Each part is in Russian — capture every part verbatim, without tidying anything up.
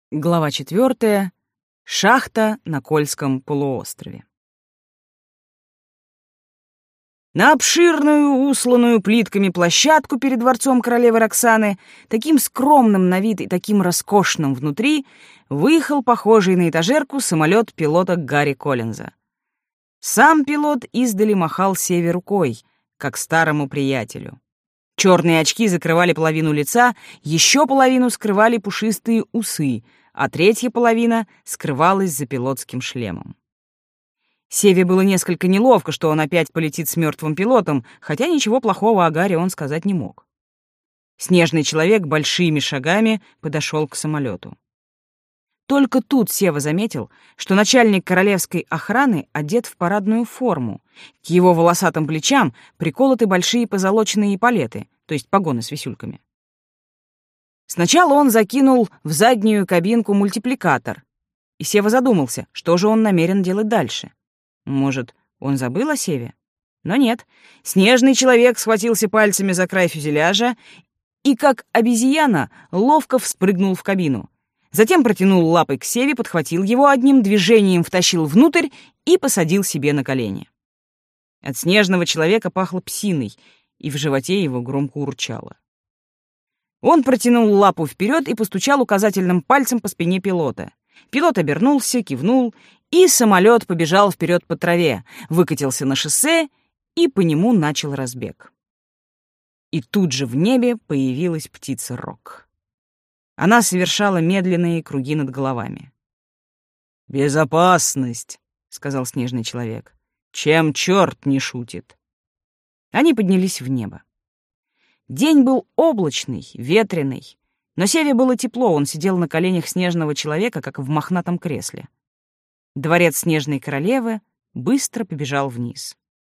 Глава четвертая. Шахта на Кольском полуострове. На обширную, усланную плитками площадку перед дворцом королевы Роксаны, таким скромным на вид и таким роскошным внутри, выехал похожий на этажерку самолет пилота Гарри Коллинза. Сам пилот издали махал Севе рукой, как старому приятелю. Черные очки закрывали половину лица, еще половину скрывали пушистые усы, а третья половина скрывалась за пилотским шлемом. Севе было несколько неловко, что он опять полетит с мертвым пилотом, хотя ничего плохого о Гарри он сказать не мог. Снежный человек большими шагами подошел к самолету. Только тут Сева заметил, что начальник королевской охраны одет в парадную форму. К его волосатым плечам приколоты большие позолоченные эполеты, то есть погоны с висюльками. Сначала он закинул в заднюю кабинку мультипликатор, и Сева задумался, что же он намерен делать дальше. Может, он забыл о Севе? Но нет. Снежный человек схватился пальцами за край фюзеляжа и, как обезьяна, ловко вспрыгнул в кабину. Затем протянул лапой к Севе, подхватил его одним движением, втащил внутрь и посадил себе на колени. От снежного человека пахло псиной, и в животе его громко урчало. Он протянул лапу вперед и постучал указательным пальцем по спине пилота. Пилот обернулся, кивнул, и самолет побежал вперед по траве, выкатился на шоссе и по нему начал разбег. И тут же в небе появилась птица Рок. Она совершала медленные круги над головами. «Безопасность», — сказал снежный человек. «Чем черт не шутит?» Они поднялись в небо. День был облачный, ветреный, но Севе было тепло, он сидел на коленях снежного человека, как в мохнатом кресле. Дворец снежной королевы быстро побежал вниз.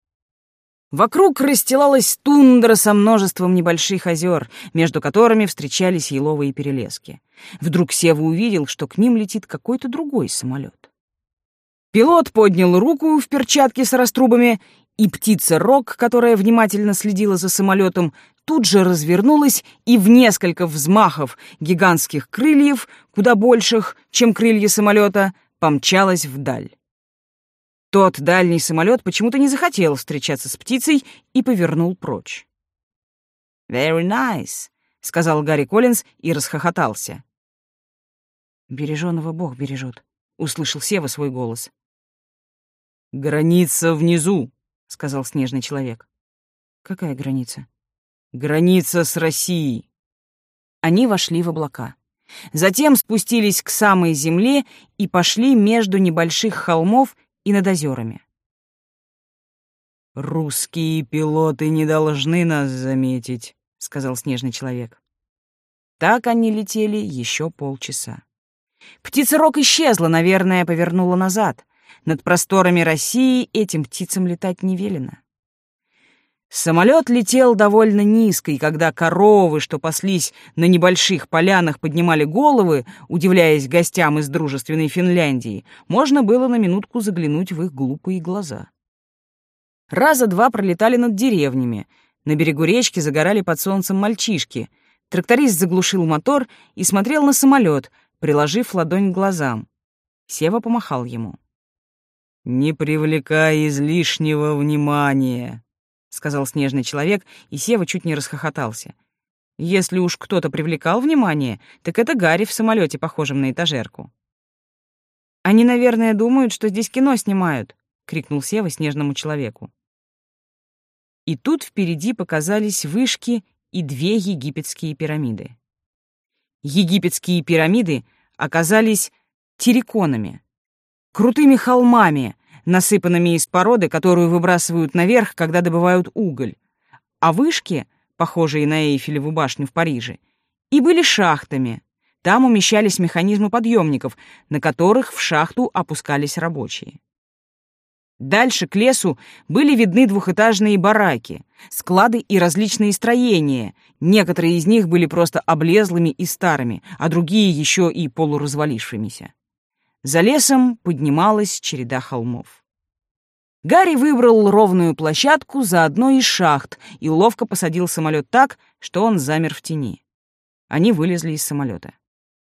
Вокруг расстилалась тундра со множеством небольших озер, между которыми встречались еловые перелески. Вдруг Сева увидел, что к ним летит какой-то другой самолет. Пилот поднял руку в перчатке с раструбами, и птица Рок, которая внимательно следила за самолетом, тут же развернулась и в несколько взмахов гигантских крыльев, куда больших, чем крылья самолета, помчалась вдаль. Тот дальний самолет почему-то не захотел встречаться с птицей и повернул прочь. «Very nice», — сказал Гарри Коллинз и расхохотался. «Береженого Бог бережет», — услышал Сева свой голос. «Граница внизу», — сказал снежный человек. «Какая граница?» «Граница с Россией». Они вошли в облака. Затем спустились к самой земле и пошли между небольших холмов и над озерами. «Русские пилоты не должны нас заметить», — сказал снежный человек. Так они летели еще полчаса. Птица Рок исчезла, наверное, повернула назад. Над просторами России этим птицам летать не велено. Самолет летел довольно низко, и когда коровы, что паслись на небольших полянах, поднимали головы, удивляясь гостям из дружественной Финляндии, можно было на минутку заглянуть в их глупые глаза. Раза два пролетали над деревнями. На берегу речки загорали под солнцем мальчишки. Тракторист заглушил мотор и смотрел на самолет, приложив ладонь к глазам. Сева помахал ему. «Не привлекай излишнего внимания», — сказал снежный человек, и Сева чуть не расхохотался. Если уж кто-то привлекал внимание, так это Гарри в самолете, похожем на этажерку. «Они, наверное, думают, что здесь кино снимают», — крикнул Сева снежному человеку. И тут впереди показались вышки и две египетские пирамиды. Египетские пирамиды оказались терриконами, крутыми холмами, насыпанными из породы, которую выбрасывают наверх, когда добывают уголь, а вышки, похожие на Эйфелеву башню в Париже, и были шахтами. Там умещались механизмы подъемников, на которых в шахту опускались рабочие. Дальше к лесу были видны двухэтажные бараки, склады и различные строения. Некоторые из них были просто облезлыми и старыми, а другие еще и полуразвалившимися. За лесом поднималась череда холмов. Гарри выбрал ровную площадку за одной из шахт и ловко посадил самолет так, что он замер в тени. Они вылезли из самолета.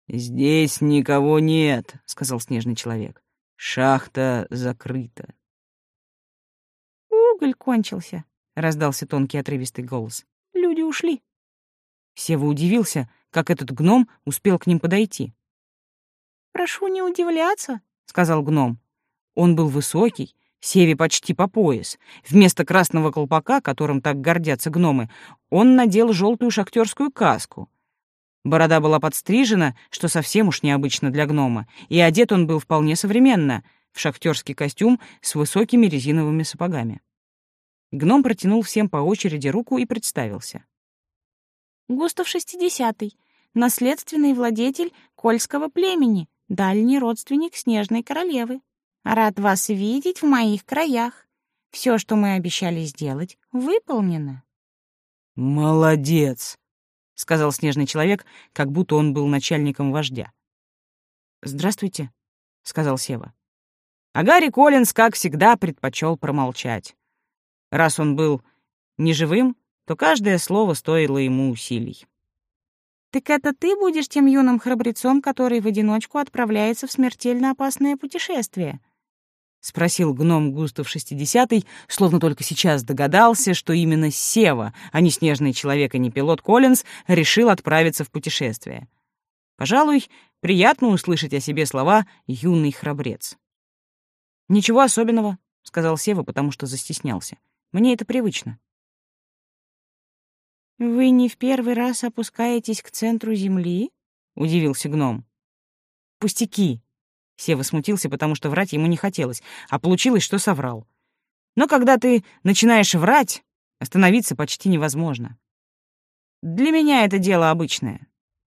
«Здесь никого нет», — сказал снежный человек. «Шахта закрыта». «Уголь кончился», — раздался тонкий отрывистый голос. «Люди ушли». Сева удивился, как этот гном успел к ним подойти. «Прошу не удивляться», — сказал гном. Он был высокий, Севе почти по пояс. Вместо красного колпака, которым так гордятся гномы, он надел желтую шахтерскую каску. Борода была подстрижена, что совсем уж необычно для гнома, и одет он был вполне современно, в шахтерский костюм с высокими резиновыми сапогами. Гном протянул всем по очереди руку и представился. «Густав шестидесятый, наследственный владетель Кольского племени, дальний родственник Снежной королевы. Рад вас видеть в моих краях. Все, что мы обещали сделать, выполнено». «Молодец», — сказал снежный человек, как будто он был начальником вождя. «Здравствуйте», — сказал Сева. А Гарри Коллинз, как всегда, предпочел промолчать. Раз он был неживым, то каждое слово стоило ему усилий. «Так это ты будешь тем юным храбрецом, который в одиночку отправляется в смертельно опасное путешествие?» — спросил гном Густав шестидесятый, словно только сейчас догадался, что именно Сева, а не снежный человек и не пилот Коллинз, решил отправиться в путешествие. Пожалуй, приятно услышать о себе слова «юный храбрец». «Ничего особенного», — сказал Сева, потому что застеснялся. «Мне это привычно». «Вы не в первый раз опускаетесь к центру земли?» — удивился гном. «Пустяки!» — Сева смутился, потому что врать ему не хотелось, а получилось, что соврал. Но когда ты начинаешь врать, остановиться почти невозможно. Для меня это дело обычное.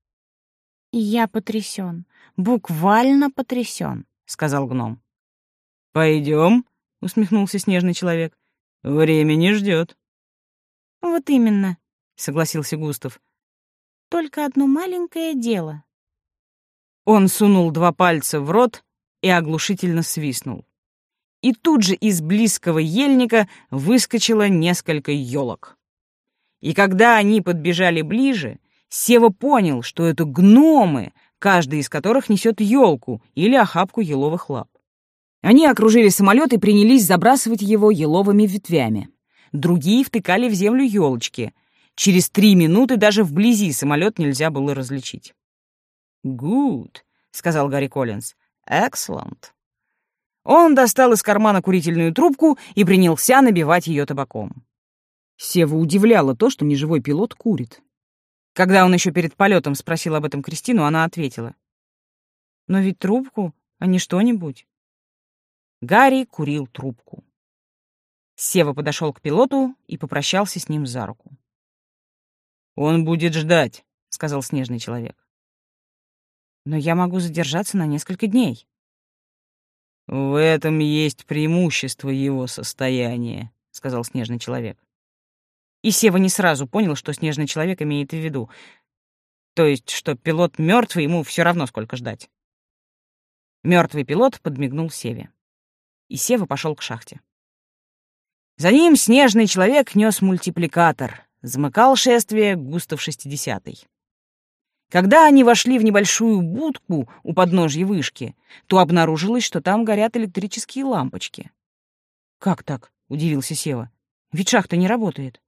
«Я потрясен, буквально потрясен», — сказал гном. «Пойдем», — усмехнулся снежный человек. «Время не ждет». «Вот именно», — согласился Густав. «Только одно маленькое дело». Он сунул два пальца в рот и оглушительно свистнул. И тут же из близкого ельника выскочило несколько елок. И когда они подбежали ближе, Сева понял, что это гномы, каждый из которых несет елку или охапку еловых лап. Они окружили самолет и принялись забрасывать его еловыми ветвями. Другие втыкали в землю елочки. Через три минуты даже вблизи самолет нельзя было различить. «Good», — сказал Гарри Коллинз. «Excellent». Он достал из кармана курительную трубку и принялся набивать ее табаком. Севу удивляло то, что неживой пилот курит. Когда он еще перед полетом спросил об этом Кристину, она ответила: «Но ведь трубку, а не что-нибудь». Гарри курил трубку. Сева подошел к пилоту и попрощался с ним за руку. «Он будет ждать», — сказал снежный человек. «Но я могу задержаться на несколько дней». «В этом есть преимущество его состояния», — сказал снежный человек. И Сева не сразу понял, что снежный человек имеет в виду. То есть, что пилот мертвый, ему все равно, сколько ждать. Мертвый пилот подмигнул Севе. И Сева пошел к шахте. За ним снежный человек нес мультипликатор, замыкал шествие Густав шестидесятый. Когда они вошли в небольшую будку у подножья вышки, то обнаружилось, что там горят электрические лампочки. «Как так?» — удивился Сева. «Ведь шахта не работает».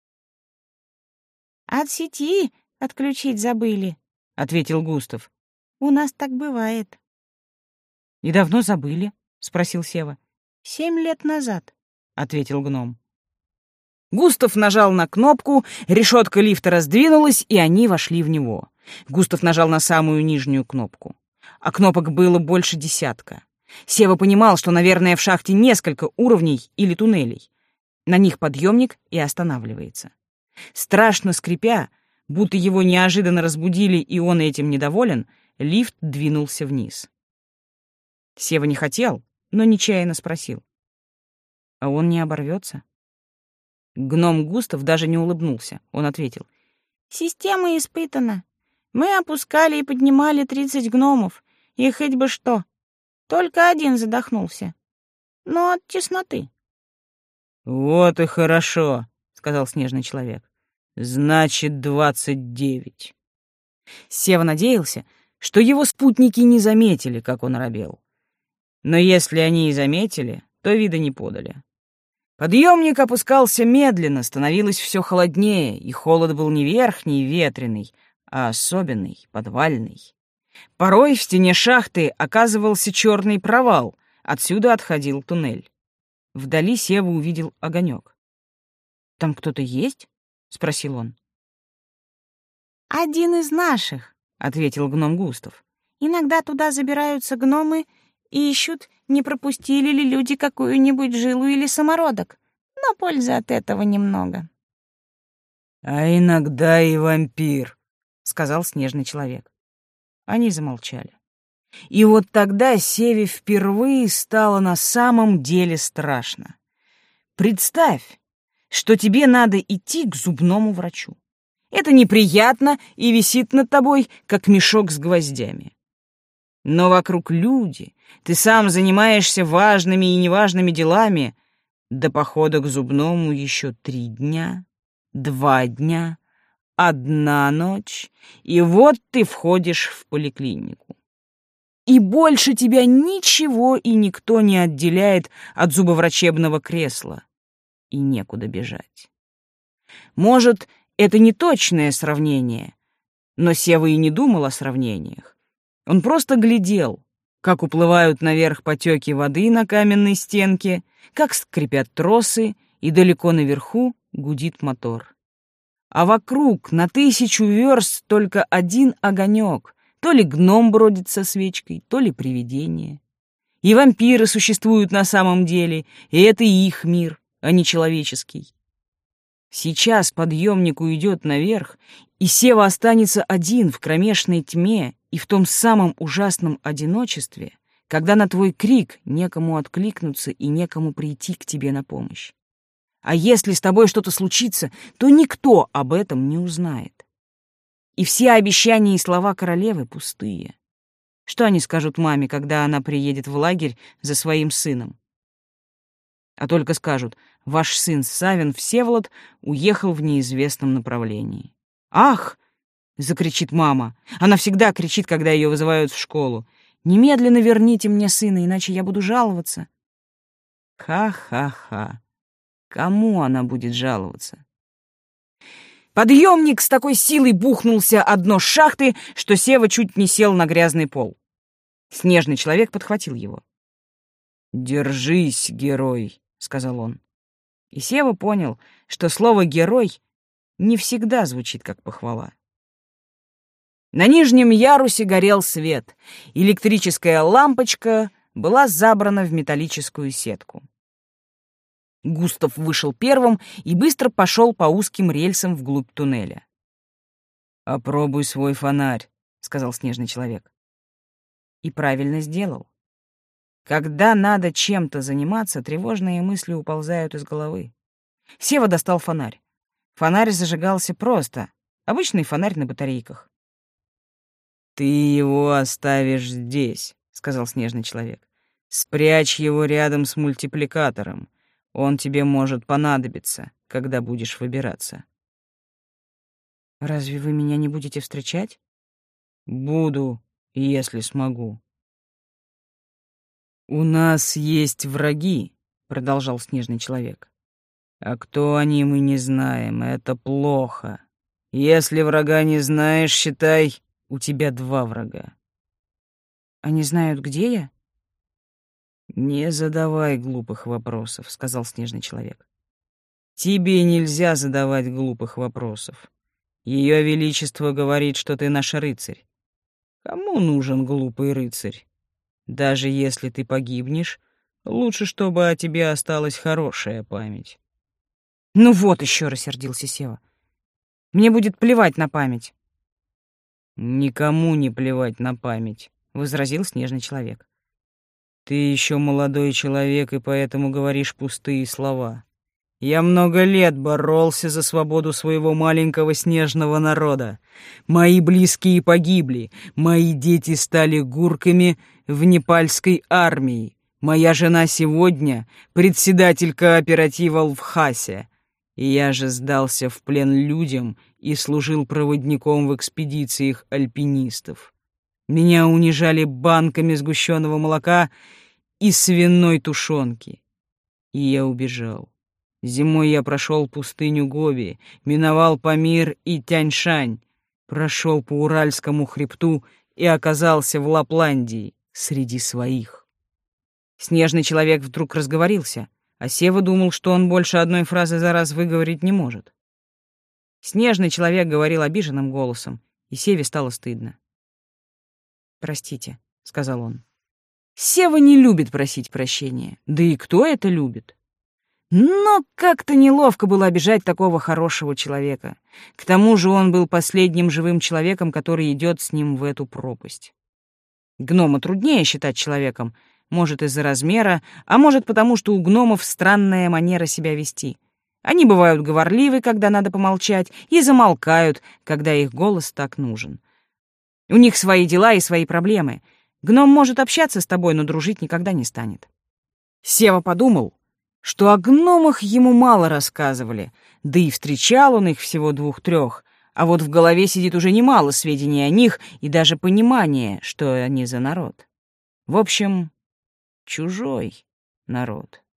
«От сети отключить забыли», — ответил Густав. «У нас так бывает». «И давно забыли?» — спросил Сева. «Семь лет назад», — ответил гном. Густав нажал на кнопку, решетка лифта раздвинулась, и они вошли в него. Густав нажал на самую нижнюю кнопку. А кнопок было больше десятка. Сева понимал, что, наверное, в шахте несколько уровней или туннелей. На них подъемник и останавливается. Страшно скрипя, будто его неожиданно разбудили, и он этим недоволен, лифт двинулся вниз. Сева не хотел, но нечаянно спросил: «А он не оборвется?» Гном Густав даже не улыбнулся. Он ответил: «Система испытана. Мы опускали и поднимали тридцать гномов, и хоть бы что. Только один задохнулся. Но от тесноты». «Вот и хорошо», — сказал снежный человек. «Значит, двадцать девять». Сева надеялся, что его спутники не заметили, как он робел. Но если они и заметили, то вида не подали. Подъемник опускался медленно, становилось все холоднее, и холод был не верхний, ветреный, а особенный, подвальный. Порой в стене шахты оказывался черный провал, отсюда отходил туннель. Вдали Сева увидел огонек. «Там кто-то есть?» — спросил он. «Один из наших», — ответил гном Густав. «Иногда туда забираются гномы и ищут, не пропустили ли люди какую-нибудь жилу или самородок, но пользы от этого немного». «А иногда и вампир», — сказал снежный человек. Они замолчали. И вот тогда Севе впервые стало на самом деле страшно. Представь, что тебе надо идти к зубному врачу. Это неприятно и висит над тобой, как мешок с гвоздями. Но вокруг люди, ты сам занимаешься важными и неважными делами. До похода к зубному еще три дня, два дня, одна ночь, и вот ты входишь в поликлинику. И больше тебя ничего и никто не отделяет от зубоврачебного кресла. И некуда бежать. Может, это не точное сравнение, но Сева и не думал о сравнениях. Он просто глядел, как уплывают наверх потеки воды на каменной стенке, как скрипят тросы, и далеко наверху гудит мотор. А вокруг на тысячу верст только один огонек, то ли гном бродит со свечкой, то ли привидение. И вампиры существуют на самом деле, и это их мир, а не человеческий. Сейчас подъемник уйдет наверх, и Сева останется один в кромешной тьме и в том самом ужасном одиночестве, когда на твой крик некому откликнуться и некому прийти к тебе на помощь. А если с тобой что-то случится, то никто об этом не узнает. И все обещания и слова королевы пустые. Что они скажут маме, когда она приедет в лагерь за своим сыном? А только скажут: ваш сын Савин Всеволод уехал в неизвестном направлении. «Ах!» — закричит мама. Она всегда кричит, когда ее вызывают в школу. «Немедленно верните мне сына, иначе я буду жаловаться». Ха-ха-ха. Кому она будет жаловаться? Подъемник с такой силой бухнулся о дно шахты, что Сева чуть не сел на грязный пол. Снежный человек подхватил его. «Держись, герой», — сказал он. И Сева понял, что слово «герой» не всегда звучит как похвала. На нижнем ярусе горел свет. Электрическая лампочка была забрана в металлическую сетку. Густав вышел первым и быстро пошел по узким рельсам вглубь туннеля. «Опробуй свой фонарь», — сказал снежный человек. И правильно сделал. Когда надо чем-то заниматься, тревожные мысли уползают из головы. Сева достал фонарь. Фонарь зажигался просто. Обычный фонарь на батарейках. «Ты его оставишь здесь», — сказал снежный человек. «Спрячь его рядом с мультипликатором. Он тебе может понадобиться, когда будешь выбираться». «Разве вы меня не будете встречать?» «Буду, если смогу». «У нас есть враги», — продолжал снежный человек. «А кто они, мы не знаем, это плохо. Если врага не знаешь, считай, у тебя два врага». «Они знают, где я?» «Не задавай глупых вопросов», — сказал снежный человек. «Тебе нельзя задавать глупых вопросов. Ее Величество говорит, что ты наш рыцарь. Кому нужен глупый рыцарь? Даже если ты погибнешь, лучше, чтобы о тебе осталась хорошая память». «Ну вот еще», — рассердился Сева. «Мне будет плевать на память». «Никому не плевать на память», — возразил снежный человек. «Ты еще молодой человек и поэтому говоришь пустые слова. Я много лет боролся за свободу своего маленького снежного народа. Мои близкие погибли, мои дети стали гурками в непальской армии. Моя жена сегодня председатель кооператива в Хасе. И я же сдался в плен людям и служил проводником в экспедициях альпинистов. Меня унижали банками сгущенного молока и свиной тушенки. И я убежал. Зимой я прошел пустыню Гоби, миновал Памир и Тяньшань, прошел по Уральскому хребту и оказался в Лапландии среди своих. Снежный человек вдруг разговорился, а Сева думал, что он больше одной фразы за раз выговорить не может. Снежный человек говорил обиженным голосом, и Севе стало стыдно. «Простите», — сказал он. Сева не любит просить прощения, да и кто это любит? Но как-то неловко было обижать такого хорошего человека. К тому же он был последним живым человеком, который идет с ним в эту пропасть. Гнома труднее считать человеком, может, из-за размера, а может, потому что у гномов странная манера себя вести. Они бывают говорливы, когда надо помолчать, и замолкают, когда их голос так нужен. У них свои дела и свои проблемы. Гном может общаться с тобой, но дружить никогда не станет. Сева подумал, что о гномах ему мало рассказывали, да и встречал он их всего двух-трех, а вот в голове сидит уже немало сведений о них и даже понимания, что они за народ. В общем, чужой народ.